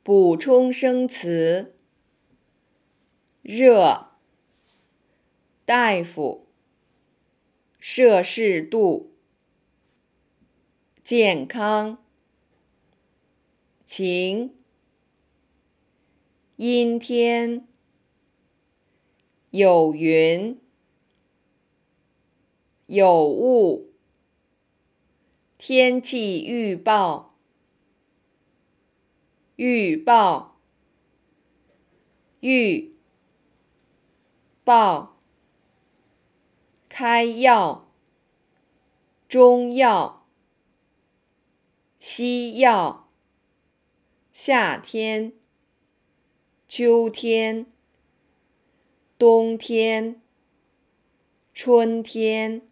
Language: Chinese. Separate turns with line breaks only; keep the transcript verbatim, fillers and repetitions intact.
补充生词：热、大夫、摄氏度、健康、晴、阴天、有云、有雾、天气预报、预报、预报、开药、中药、西药、夏天、秋天、冬天、春天。